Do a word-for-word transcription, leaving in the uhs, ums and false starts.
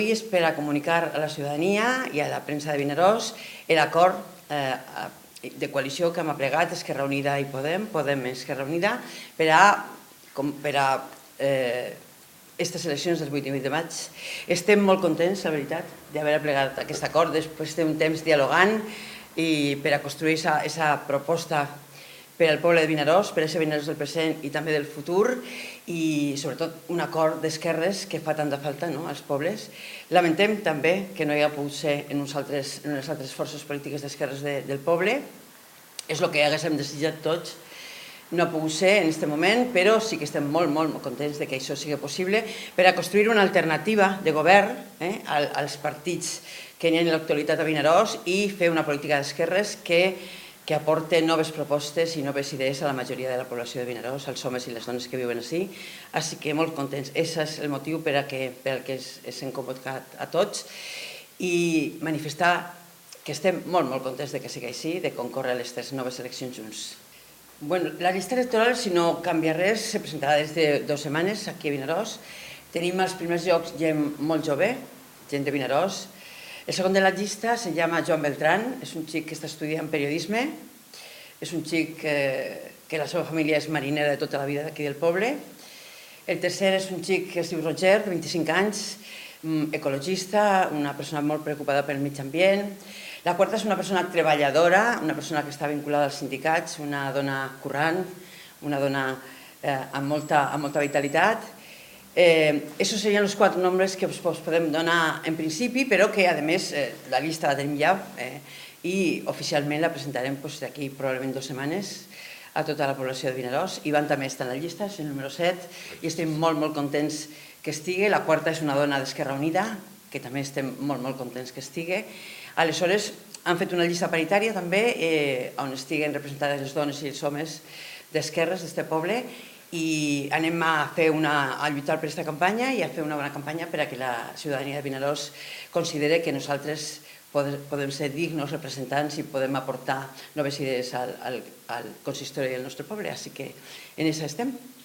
És per a comunicar a la ciutadania i a la premsa de Vinaròs l'acord de coalició que hem aplegat Esquerra Unida i Podem, Podem i Esquerra Unida, per a aquestes eleccions del vuit i vuit de maig. Estem molt contents, la veritat, d'haver aplegat aquest acord després d'un temps dialogant i per a construir aquesta proposta per al poble de Vinaròs, per a ser Vinaròs del present i també del futur, i sobretot un acord d'esquerres que fa tanta falta als pobles. Lamentem també que no hi ha pogut ser en les altres forces polítiques d'esquerres del poble. És el que haguéssim desitjat tots. No ha pogut ser en aquest moment, però sí que estem molt, molt contents que això sigui possible per a construir una alternativa de govern als partits que hi ha en l'actualitat a Vinaròs i fer una política d'esquerres que que aporta noves propostes i noves idees a la majoria de la població de Vinaròs, als homes i les dones que viuen ací. Així que molt contents. Aquest és el motiu per al que ens hem convocat a tots i manifestar que estem molt, molt contents que sigui així, de concórrer a les tres noves eleccions junts. La llista electoral, si no canvia res, se presentarà des de dues setmanes aquí a Vinaròs. Tenim als primers llocs gent molt jove, gent de Vinaròs. El segon de la llista se llama Joan Beltrán, és un xic que està estudiant periodisme, és un xic que la seva família és marinera de tota la vida d'aquí del poble. El tercer és un xic que es diu Roger, de vint-i-cinc anys, ecologista, una persona molt preocupada pel mig ambient. La quarta és una persona treballadora, una persona que està vinculada als sindicats, una dona currant, una dona amb molta vitalitat. Aquests serien els quatre nombres que us podem donar en principi, però que, a més, la llista la tenim ja i oficialment la presentarem d'aquí probablement dues setmanes a tota la població de Vinaròs. Ivan també està en la llista, és el número set, i estem molt, molt contents que estigui. La quarta és una dona d'Esquerra Unida, que també estem molt, molt contents que estigui. Aleshores, han fet una llista paritària també, on estiguen representades les dones i els homes d'esquerres d'aquest poble, i anem a lluitar per aquesta campanya i a fer una bona campanya per a que la ciutadania de Vinaròs consideri que nosaltres podem ser dignos representants i podem aportar noves idees al consistori del nostre poble. Així que en això estem.